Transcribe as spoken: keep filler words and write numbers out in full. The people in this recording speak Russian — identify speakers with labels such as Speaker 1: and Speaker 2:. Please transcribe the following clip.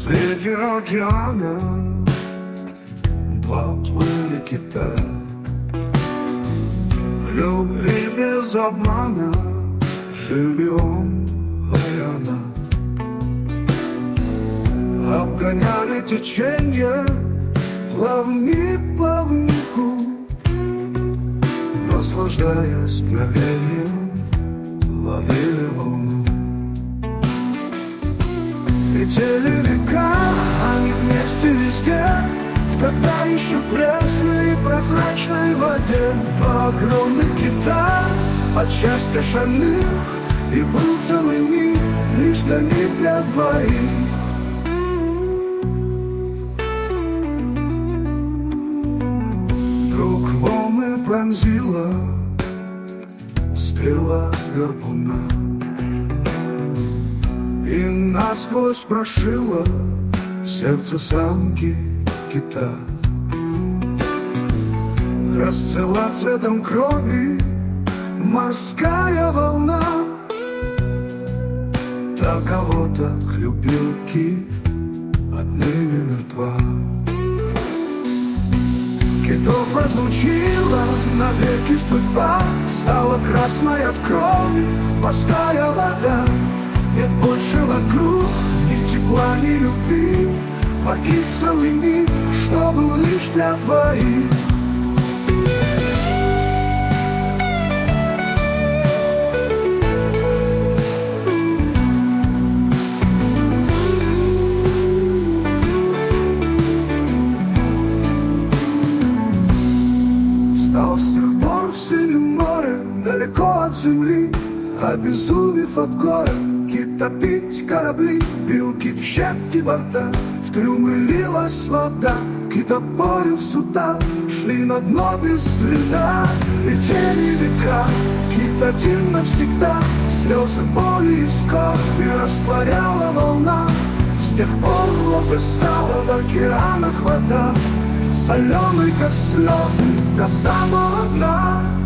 Speaker 1: Среди океана поплыли кита. Любви без обмана жили он и она. Обгоняли теченье плавник плавнику, наслаждаясь мгновением, ловили волну. Летели века, они вместе везде, в тогда еще пресной и прозрачной воде. Два огромных кита от счастья шальных, и был целый мир лишь для них, для двоих. Вдруг волны пронзила стрела гарпуна и насквозь прошила сердце самки кита. Расцвела цветом крови морская волна. Так кого так любил кит, отныне мертва. Китов разлучила навеки судьба, стала красной от крови морская вода. Нет больше вокруг ни тепла, ни любви, погиб целый мир, что был лишь для двоих. Стал с тех пор в синем море, далеко от земли, обезумев от горя, кит топить корабли. Бил кит в щепки борта, в трюмы лилась вода. Китобои в судах шли на дно без следа. Летели века, кит один навсегда, слезы боли и скорби растворяла волна. С тех пор глубже стала в океанах вода, соленой, как слезы, до самого дна.